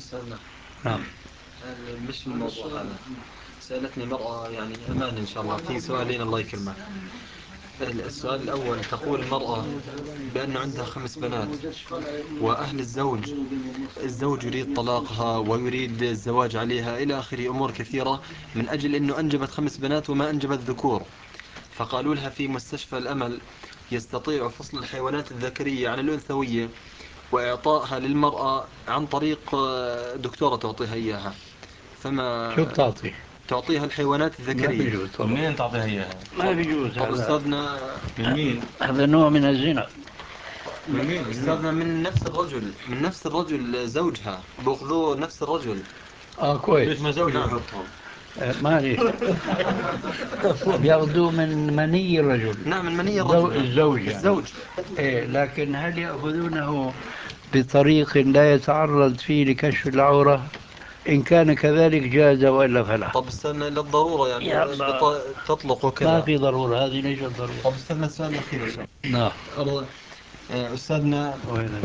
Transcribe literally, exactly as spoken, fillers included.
أستاذنا. نعم. مش في الموضوع هذا. سألتني مرأة يعني أمان إن شاء الله في سؤالين الله يكرمك. السؤال الأول تقول المرأة بأنه عندها خمس بنات وأهل الزوج الزوج يريد طلاقها ويريد الزواج عليها إلى آخر أمور كثيرة من أجل أنه أنجبت خمس بنات وما أنجبت ذكور. فقالوا لها في مستشفى الأمل يستطيع فصل الحيوانات الذكرية عن الأنثوية وإعطائها للمرأة عن طريق دكتورة تعطيها إياها. فما شو بتعطي؟ تعطيها الحيوانات ما الذكرية. بيجوز طبعا. منين تعطيها اياها؟ ما بيجوز طب هذا. أستاذنا من مين؟ هذا نوع من الزنا. من مين؟ أستاذنا من نفس الرجل من نفس الرجل زوجها بأخذوه نفس الرجل. اه كويس. ليش ما زوجها نعم. يحطهم؟ آه معلش. بياخذوه من مني الرجل. نعم من مني زو... الرجل. نعم. الزوج يعني. الزوج. إيه، لكن هل يأخذونه بطريق لا يتعرض فيه لكشف العورة؟ إن كان كذلك جاز وإلا فلا. طب استنى للضرورة يعني يلا. بط... تطلق ما وكذا. في ضرورة، هذه ليست ضرورة. طب استنى السؤال الأخير إن شاء نعم. الله. أستاذنا وين